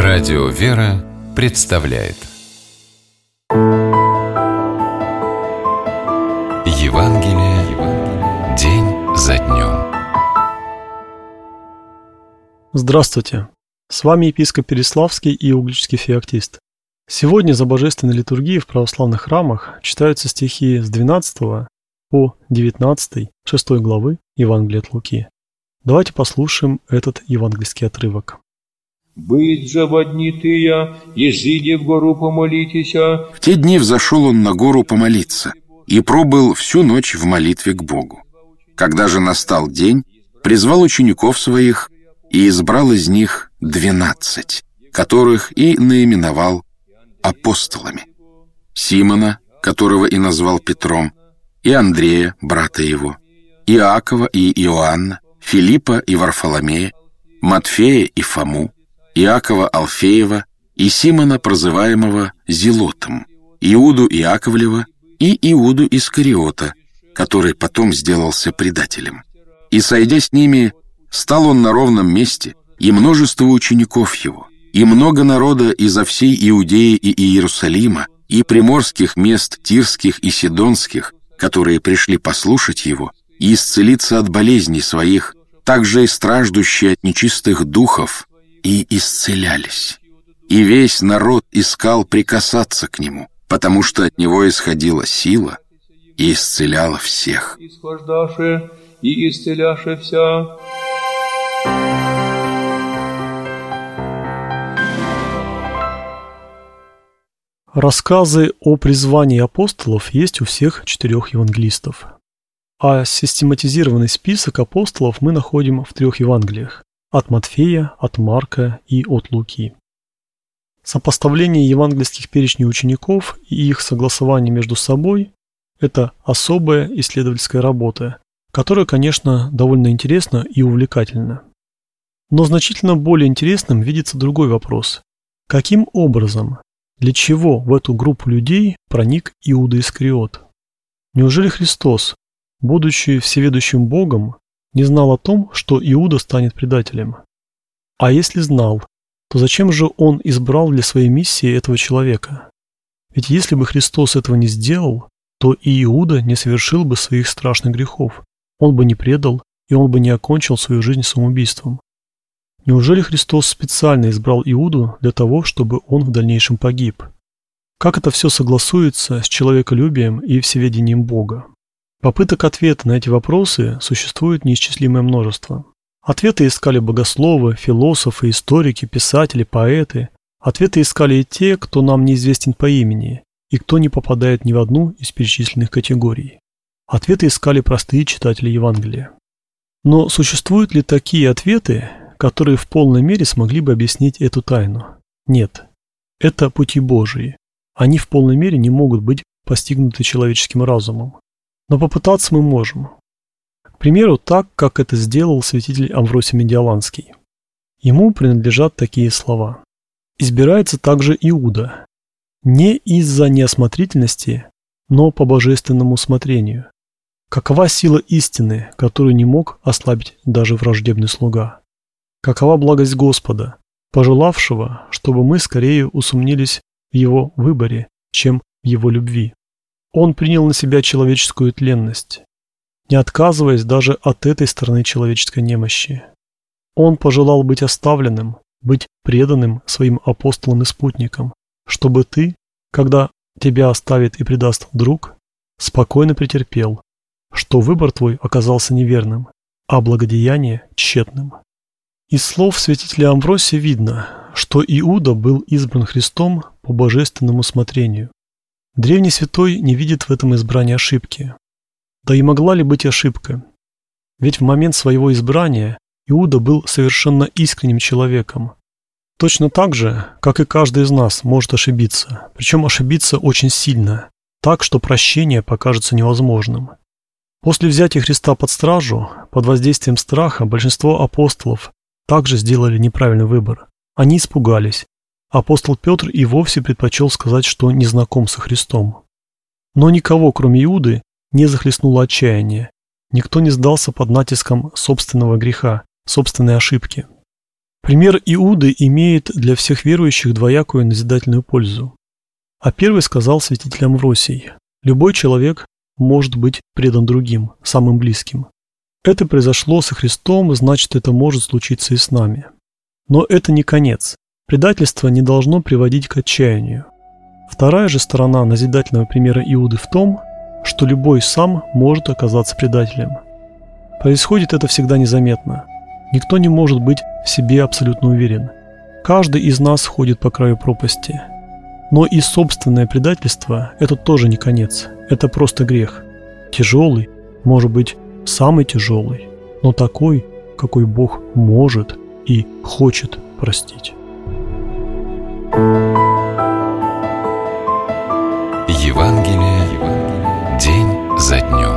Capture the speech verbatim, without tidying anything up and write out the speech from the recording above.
Радио «Вера» представляет Евангелие день за днем. Здравствуйте! С вами епископ Переславский и угличский феоктист. Сегодня за божественной литургией в православных храмах читаются стихи с двенадцатого по девятнадцатый шестой главы Евангелия от Луки. Давайте послушаем этот евангельский отрывок. «Быть же во дни тыя, езиди в гору помолитеся». В те дни взошел он на гору помолиться и пробыл всю ночь в молитве к Богу. Когда же настал день, призвал учеников своих и избрал из них двенадцать, которых и наименовал апостолами: Симона, которого и назвал Петром, и Андрея, брата его, Иакова и Иоанна, Филиппа и Варфоломея, Матфея и Фому, Иакова Алфеева и Симона, прозываемого Зелотом, Иуду Иаковлева и Иуду Искариота, который потом сделался предателем. И, сойдя с ними, стал он на ровном месте, и множество учеников его, и много народа изо всей Иудеи и Иерусалима, и приморских мест тирских и сидонских, которые пришли послушать его и исцелиться от болезней своих, также и страждущие от нечистых духов, и исцелялись. И весь народ искал прикасаться к нему, потому что от него исходила сила и исцеляла всех. «Исхождаше и исцеляше вся». Рассказы о призвании апостолов есть у всех четырех евангелистов. А систематизированный список апостолов мы находим в трех Евангелиях: от Матфея, от Марка и от Луки. Сопоставление евангельских перечней учеников и их согласование между собой – это особая исследовательская работа, которая, конечно, довольно интересна и увлекательна. Но значительно более интересным видится другой вопрос: каким образом, для чего в эту группу людей проник Иуда Искариот? Неужели Христос, будучи всеведущим Богом, не знал о том, что Иуда станет предателем? А если знал, то зачем же он избрал для своей миссии этого человека? Ведь если бы Христос этого не сделал, то и Иуда не совершил бы своих страшных грехов, он бы не предал, и он бы не окончил свою жизнь самоубийством. Неужели Христос специально избрал Иуду для того, чтобы он в дальнейшем погиб? Как это все согласуется с человеколюбием и всеведением Бога? Попыток ответа на эти вопросы существует неисчислимое множество. Ответы искали богословы, философы, историки, писатели, поэты. Ответы искали и те, кто нам неизвестен по имени, и кто не попадает ни в одну из перечисленных категорий. Ответы искали простые читатели Евангелия. Но существуют ли такие ответы, которые в полной мере смогли бы объяснить эту тайну? Нет. Это пути Божии. Они в полной мере не могут быть постигнуты человеческим разумом. Но попытаться мы можем. К примеру, так, как это сделал святитель Амвросий Медиаланский. Ему принадлежат такие слова: «Избирается также Иуда, не из-за неосмотрительности, но по божественному усмотрению. Какова сила истины, которую не мог ослабить даже враждебный слуга? Какова благость Господа, пожелавшего, чтобы мы скорее усомнились в Его выборе, чем в Его любви? Он принял на себя человеческую тленность, не отказываясь даже от этой стороны человеческой немощи. Он пожелал быть оставленным, быть преданным своим апостолам и спутникам, чтобы ты, когда тебя оставит и предаст друг, спокойно претерпел, что выбор твой оказался неверным, а благодеяние тщетным». Из слов святителя Амвросия видно, что Иуда был избран Христом по божественному усмотрению. Древний святой не видит в этом избрании ошибки. Да и могла ли быть ошибка? Ведь в момент своего избрания Иуда был совершенно искренним человеком. Точно так же, как и каждый из нас может ошибиться, причем ошибиться очень сильно, так, что прощение покажется невозможным. После взятия Христа под стражу, под воздействием страха, большинство апостолов также сделали неправильный выбор. Они испугались. Апостол Петр и вовсе предпочел сказать, что не знаком со Христом. Но никого, кроме Иуды, не захлестнуло отчаяние. Никто не сдался под натиском собственного греха, собственной ошибки. Пример Иуды имеет для всех верующих двоякую назидательную пользу. А первый сказал святитель Амвросий: «Любой человек может быть предан другим, самым близким. Это произошло со Христом, значит, это может случиться и с нами. Но это не конец. Предательство не должно приводить к отчаянию. Вторая же сторона назидательного примера Иуды в том, что любой сам может оказаться предателем. Происходит это всегда незаметно. Никто не может быть в себе абсолютно уверен. Каждый из нас ходит по краю пропасти. Но и собственное предательство – это тоже не конец, это просто грех. Тяжелый, может быть, самый тяжелый, но такой, какой Бог может и хочет простить. Евангелие день за днем.